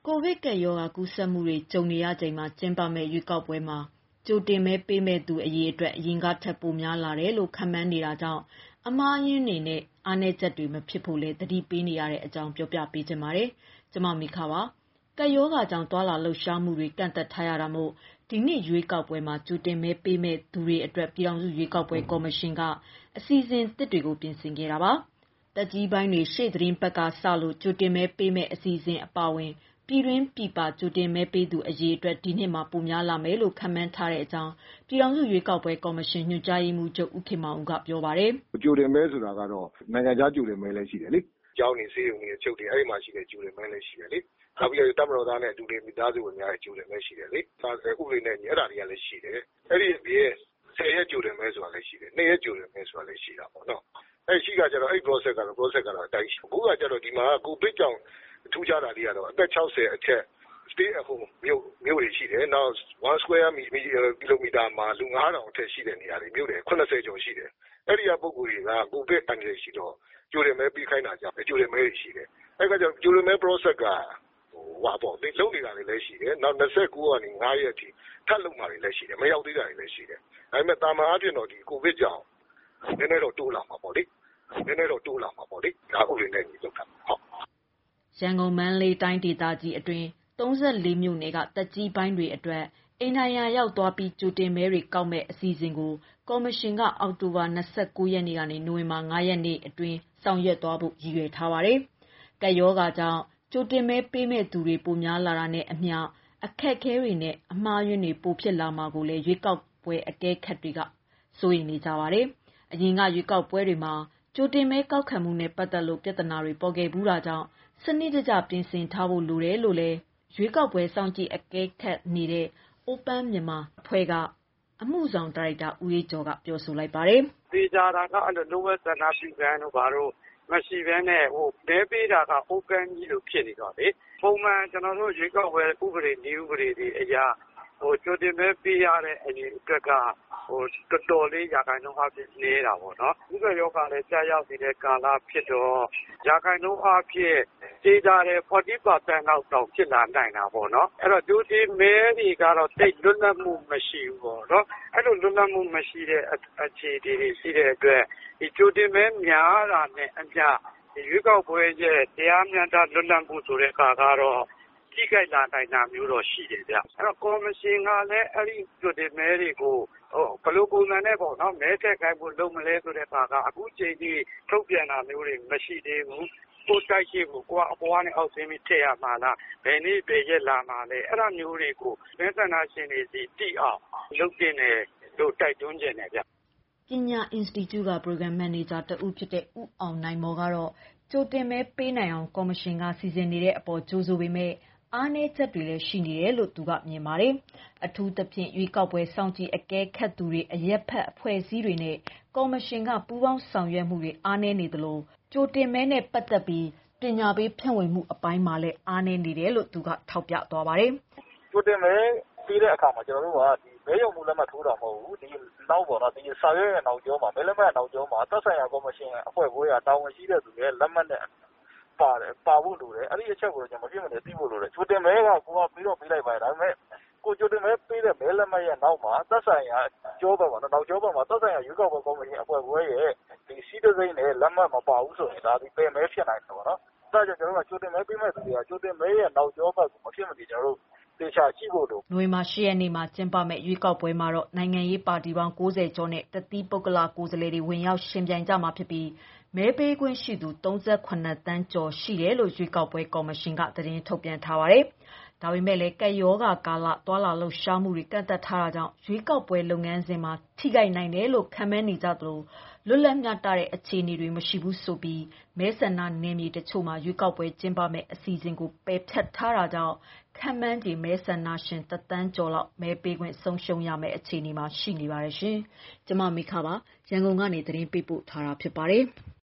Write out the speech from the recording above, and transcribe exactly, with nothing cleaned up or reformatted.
ကိုဗစ်ကပ်ရောဂါကူးစက်မှုတွေကြုံနေရချိန်မှာကျင်းပမယ့်ရွေးကောက်ပွဲမှာကြိုတင်မဲပေးမယ့်သူအရေအတွက်အရင်ကထက်ပိုများလာတယ်လို့ခန့်မှန်းနေတာကြောင့်အမှားအယွင်းတွေနဲ့အားနည်းချက်တွေမဖြစ်ဖို့လည်းသတိပေးနေရတဲ့အကြောင်းပြောပြပေးချင်ပါတယ်။ကျွန်မမိခပါကပ်ရောဂါကြောင့်တွာလာလှုပ်ရှားမှုတွေကန့်သက်ထားရတာမို့ဒီနှစ်ရွေးကောက်ပွဲမှာကြိုတင်မဲပေးမဲ့သူတွေအတွက်ပြည်အောင်စုရွေးကောက်ပွဲကော်မရှင်ကအစီအစဉ်သစ်တွေကိုပြင်ဆင်ခဲ့တာပါ။တက်ကြီးပိုင်းတွေရှေ့သတင်းပတ်ကစလို့ကြိုတင်မဲပေးမဲ့အစီအစဉ်အပါအဝင်ပြည်တွင်းပြည်ပကြိုတင်မဲပေးသူအရေအတွက်ဒီနှစ်မှာပိုများလာမယ်လို့ခန့်မှန်းထားတဲ့အကြောင်းပြည်ထောင်စုရွေးကောက်ပွဲကော်မရှင်ညွှန်ကြားရေးမှူးချုပ်ဦးခင်မောင်ဦးကပြောပါတယ်။ကြိုတင်မဲဆိုတာကတော့နိုင်ငံခြားကြိုတင်မဲလည်းရှိတယ်လေ။ကျောင်းနေစေးုံနေချုပ်တွေအဲ့ဒီမှာရှိတဲ့ကြိုတင်မဲလည်းရှိတယ်လေ။နောက်ပြီးတော့တပ်မတော်သားနဲ့အတူတူမိသားစုဝင်များရဲ့ကြိုတင်မဲရှိတယ်လေ။ဒါဥပဒေနဲ့ညီအဲ့ဒါတွေကလည်းရှိတယ်။အဲ့ဒီအပြင်ဆယ်ရက်ကြိုတင်မဲဆိုတာလည်းရှိတယ်။နှစ်ရက်ကြိုတင်မဲဆိုတာလည်းရှိတာပေါ့နော်။အဲ့ရှိကကျတော့အဲ့ process ကတော့ process ကတော့အတိုင်းရှိ။အခုကကျတော့ဒီမှာကိုဗစ်ကြောင့်ထူးခြားတာလေးကတော့အသက်၆၀အထက် stay at home မြို့မြို့တွေရှိတယ်။နောက်one square kilometer မှာလူငါးထောင်အထက်ရှိတဲ့နေရာတွေမြို့တွေ၇၀ကျော်ရှိတယ်။အဲ့ဒီကပုံကိုယ်တွေကကိုဗစ်အန္တရာယ်ရှိတော့ကြိုတင်မဲပြီးခိုင်းတာကြောင့်ကြိုတင်မဲတွေရှိတယ်။အဲ့ကကြောင့်ကြိုတင်မဲ process ကဟိုဟာပေါ့လေလုံနေတာတွေလည်းရှိတယ်။နောက်၂၉ကနေ၅ရက်အထိထပ်လုံမှာတွေလည်းရှိတယ်။မရောက်သေးတာတွေလည်းရှိတယ်။ဒါပေမဲ့တာမန်အဖြစ်တော့ဒီကိုဗစ်ကြောင့်နည်းနည်းတော့တိုးလာမှာပေါ့လေ။နည်းနည်းတော့တိုးလာမှာပေါ့လေ။ဒါဥပဒေနဲ့ညီလုပ်တာဟုတ်။ရန်ကုန်မန္တလေးတိုင်းဒေသကြီးအတွင်း၃၄မြို့နယ်ကတက်ကြီးပိုင်းတွေအတွက်အိမ်နိုင်ရာရောက်သွားပြီးကြိုတင်မဲတွေကောက်မဲ့အစီအစဉ်ကိုကော်မရှင်ကအောက်တိုဘာ၂၉ရက်နေ့ကနေနိုဝင်ဘာ၅ရက်နေ့အတွင်းဆောင်ရွက်သွားဖို့ရည်ရွယ်ထားပါတယ်။ကပ်ရောဂါကြောင့်ကြိုတင်မဲပေးမဲ့သူတွေပိုများလာတာနဲ့အမျှအခက်အခဲတွေနဲ့အမှားအယွင်းတွေပိုဖြစ်လာမှာကိုလည်းရွေးကောက်ပွဲအကဲခတ်တွေကစိုးရိမ်နေကြပါတယ်။အရင်ကရွေးကောက်ပွဲတွေမှာကြိုတင်မဲကောက်ခံမှုနဲ့ပတ်သက်လို့ပြဿနာတွေပေါ်ခဲ့ဘူးတာကြောင့်စနစ်တကျပြင်ဆင်ထားဖို့လိုတယ်လို့လည်းရွေးကောက်ပွဲစောင့်ကြည့်အကဲခတ်နေတဲ့ Open Myanmar အဖွဲ့ကအမှုဆောင်ဒါရိုက်တာဦးအေးကျော်ကပြောဆိုလိုက်ပါတယ်။သေချာတာကအဲ့လိုလိုဝက်ဆန္ဒပြုကမ်းတို့ဘာလို့မရှိဘဲနဲ့ဟိုမဲပေးတာက open ကြီးလို့ဖြစ်နေတော့လေပုံမှန်ကျွန်တော်တို့ရွေးကောက်ပွဲဥပဒေနည်းဥပဒေတွေအရာဟိုကြိုတင်မဲပေးရတဲ့အရင်အတွက်ကဟိုတော်တော်လေးရာခိုင်နှုန်းအဖြစ်နေတာပေါ့နော်ဥပဒေရောကလည်းကြာရောက်နေတဲ့ကာလဖြစ်တော့ရာခိုင်နှုန်းအဖြစ်ကြေးကြတဲ့ forty percent လောက်တောင်ဖြစ်လာနိုင်တာပေါ့နော်အဲ့တော့ကြိုတင်မဲတွေကတော့တိတ်လွတ်လပ်မှုမရှိဘူးပေါ့နော်အဲ့လိုလွတ်လပ်မှုမရှိတဲ့အခြေအနေတွေရှိတဲ့အတွက်ဒီကြိုတင်မဲများတာနဲ့အမျှရွေးကောက်ပွဲရဲ့တရားမျှတလွတ်လပ်မှုဆိုတဲ့အခါကတော့ထိခိုက်လာနိုင်တာမျိုးတော့ရှိတယ်ဗျအဲ့တော့ကော်မရှင်ကလည်းအဲ့ဒီကြိုတင်မဲတွေကိုဟိုဘလို့ပုံစံနဲ့ပေါ့နော်မဲထည့်ခိုင်းဖို့လုပ်မလဲဆိုတဲ့အခါကအခုချိန်ကြီးထုတ်ပြန်တာမျိုးတွေမရှိသေးဘူးကိုတိုက်ရှိကိုကိုကအပေါ်ကနေအောက်ဆင်းပြီးထည့်ရမှာလားဘယ်နည်းပဲရက်လာမှာလဲအဲ့ဒါမျိုးတွေကိုမဲဆန္ဒရှင်တွေစီတိအောင်လုပ်တင်တယ်လို့တိုက်တွန်းကြတယ်ဗျပညာ Institute က Program Manager တဦးဖြစ်တဲ့ဦးအောင်နိုင်မော်ကတော့ကြိုတင်မဲပေးနိုင်အောင်ကော်မရှင်ကစီစဉ်နေတဲ့အပေါ်ကြိုးဆိုပေမဲ့အားနည်းချက်တွေလည်းရှိနေတယ်လို့သူကမြင်ပါတယ်။အထူးသဖြင့်ရွေးကောက်ပွဲစောင့်ကြည့်အကဲခတ်သူတွေအရက်ဖက်အဖွဲ့အစည်းတွေနဲ့ကော်မရှင်ကပူးပေါင်းဆောင်ရွက်မှုတွေအားနည်းနေသလိုကြိုတင်မဲနဲ့ပတ်သက်ပြီးပညာပေးဖြန့်ဝေမှုအပိုင်းမှာလည်းအားနည်းနေတယ်လို့သူကထောက်ပြသွားပါတယ်။ကြိုတင်မဲပေးတဲ့အခါမှာကျွန်တော်တို့ကဒီမဲရုံမှုလက်မှတ်ထိုးတာမဟုတ်ဘူးဒီနောက်ပေါ့နော်ဒီစာရွက်ရဲ့နောက်ကျောမှာမဲလက်မှတ်နောက်ကျောမှာသက်ဆိုင်ရာကော်မရှင်အဖွဲ့ဘိုးရတာဝန်ရှိတဲ့သူရဲ့လက်မှတ်နဲ့ပါတယ်ပါဖို့လိုတယ်အဲ့ဒီအချက်ကိုကျွန်တော်မဖြစ်မနေသိဖို့လိုတယ်ကြိုတင်မဲကကိုကပြီးတော့ပြီးလိုက်ပါတယ်ဒါပေမဲ့ကိုကြိုတင်မဲပေးတဲ့မဲလက်မှတ်ရဲ့နောက်မှာသက်ဆိုင်ရာကျောဘက်ပေါ့နော်နောက်ကျောဘက်မှာသက်ဆိုင်ရာရွေးကောက်ပွဲကော်မရှင်အဖွဲ့ဘိုးရဲ့ဒီစီးတစိမ့်နဲ့လက်မှတ်မပါဘူးဆိုရင်ဒါဒီပယ်မဲဖြစ်နိုင်တယ်ပေါ့နော်ဒါကြောင့်ကျွန်တော်ကကြိုတင်မဲပေးမဲ့သူတွေကကြိုတင်မဲရဲ့နောက်ကျောဘက်ကိုမဖြစ်မနေကျွန်တော်တို့တေချာကြည့်ဖို့လိုနိုဝင်ဘာ၈ရက်နေ့မှာကျင်းပမဲ့ရွေးကောက်ပွဲမှာတော့နိုင်ငံရေးပါတီပေါင်း၉၀ကျော်နဲ့တသီးပုဂ္ဂလကိုယ်စားလှယ်တွေဝင်ရောက်ရှင်ပြိုင်ကြမှာဖြစ်ပြီးမဲပေးခွင့်ရှိသူ၃၈သန်းကျော်ရှိတယ်လို့ရွေးကောက်ပွဲကော်မရှင်ကသတင်းထုတ်ပြန်ထားပါတယ်။ဒါပေမဲ့လည်းကပ်ရောဂါကာလတွာလာလှုပ်ရှားမှုတွေကန့်သက်ထားတာကြောင့်ရွေးကောက်ပွဲလုပ်ငန်းစဉ်မှာထိခိုက်နိုင်တယ်လို့ခန့်မှန်းနေကြသလိုလွတ်လပ်မျှတတဲ့အခြေအနေတွေမရှိဘူးဆိုပြီးမဲဆန္ဒနယ်မြေတချို့မှာရွေးကောက်ပွဲကျင်းပမယ့်အစီအစဉ်ကိုပယ်ဖျက်ထားတာကြောင့်ခန့်မှန်းခြေမဲဆန္ဒရှင်တသန်းကျော်လောက်မဲပေးခွင့်ဆုံးရှုံးရမယ့်အခြေအနေမှာရှိနေပါတယ်ရှင်။ကျွန်မမိခပါရန်ကုန်ကနေသတင်းပေးပို့ထားတာဖြစ်ပါတယ်။